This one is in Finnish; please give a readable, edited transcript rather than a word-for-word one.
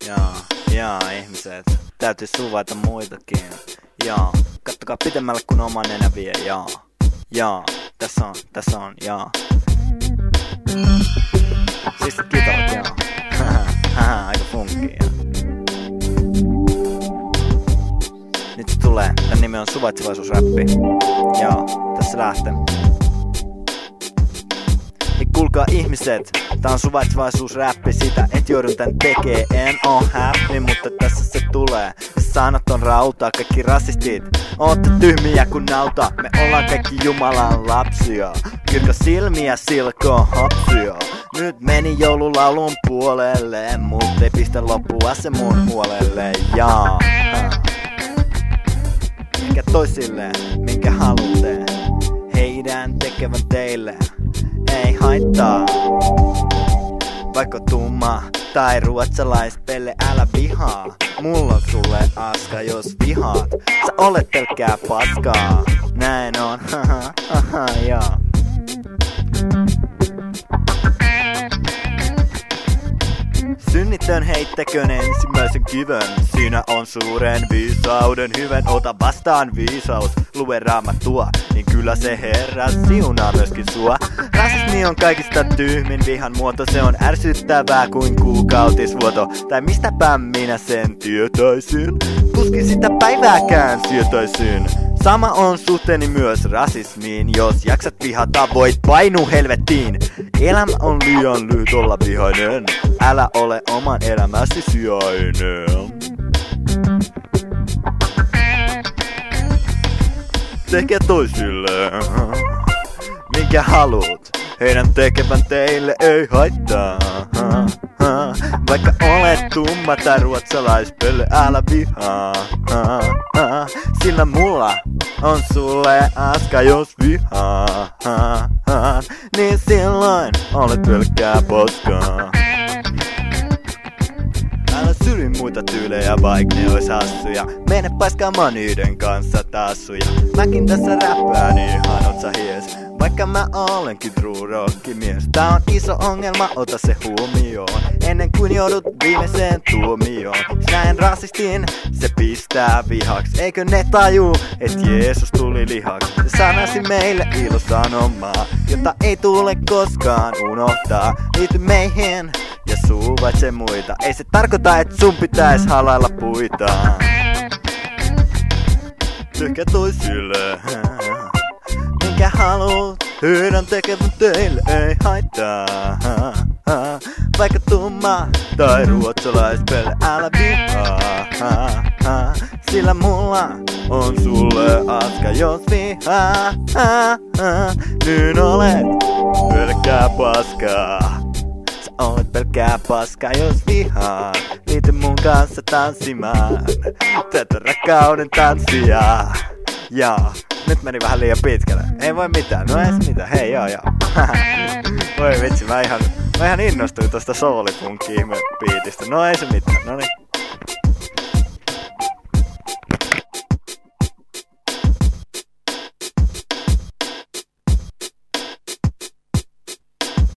Jaa, ihmiset. Täytyy suvaita muitakin. Jaa, kattokaa pitemmälle kun oma nenä vie. Jaa, tässä on, jaa. Sistit kitarat, jaa. Aika funkia. Nyt se tulee. Tän nimi on suvaitsevaisuusräppi. Jaa, tässä lähtee. Hei kuulkaa ihmiset, tää on suvaitsevaisuusräppi, sitä et joudun tän tekee. En oo happy, mutta tässä se tulee. Sanat on rautaa, kaikki rasistit ootte tyhmiä kun nauta. Me ollaan kaikki Jumalan lapsia, kirkas silmiä silkoo hapsia. Nyt meni joululaulun puolelle, mut ei pistä loppua se mun huolelle. Jaa. Minkä toisille, minkä halutte, heidän tekevän teille. Ei haittaa, vaikka tumma tai ruotsalaispelle, älä vihaa. Mulla on sulle aska, jos vihaat. Sä olet pelkkää paskaa. Näin on, jaa. Synnitön heittäkön ensimmäisen kivön. Siinä on suuren viisauden hyvän. Ota vastaan viisaus, lue Raamattua, niin kyllä se Herra siunaa myöskin sua. Rasismi on kaikista tyhmin vihan muoto. Se on ärsyttävää kuin kuukautisvuoto. Tai mistäpä minä sen tietäisin? Tuskin sitä päivääkään sietäisin. Sama on suhteeni myös rasismiin. Jos jaksat vihata, voit painu helvettiin. Elämä on liian lyhyt olla vihainen. Älä ole oman elämäsi sijainen. Tehkää toisille, minkä haluut. Heidän tekevän teille ei haittaa. Vaikka olet tumma tai ruotsalaispelle, älä vihaa. Sillä mulla on sulle aska, jos vihaa. Niin silloin olet pelkkää poskaa. Älä syri muita tyylejä, vaik ne ois hassuja. Mene paiskaamaan niiden kanssa tassuja. Mäkin tässä räppään ihan otsa hies, vaikka mä olenkin true rockimies. Tää on iso ongelma, ota se huomioon, ennen kuin joudut viimeiseen tuomioon. Näen rasistin, se pistää vihaks. Eikö ne taju, et Jeesus tuli lihaksi? Se sanasi meille ilosanomaa, jota ei tule koskaan unohtaa. Liity meihin ja suvaitse muita. Ei se tarkoita, et sun pitäis halailla puita. Tykkää toisille, minkä haluut. Heidän tekevän teille ei haittaa. Vaikka tumma tai ruotsalaispelle, älä vihaa. Sillä mulla on sulle aska, jos vihaa. Niin olet pelkkää paskaa. Sä olet pelkkää paskaa, jos vihaa. Liity mun kanssa tanssimaan tätä rakkauden tanssia. Jaa, nyt meni vähän liian pitkälle. Ei voi mitään, no ei se mitään. Hei, joo. Voi vitsi, mä ihan innostuin tosta soul-funk-ihme-biitistä. No ei se mitään, noniin.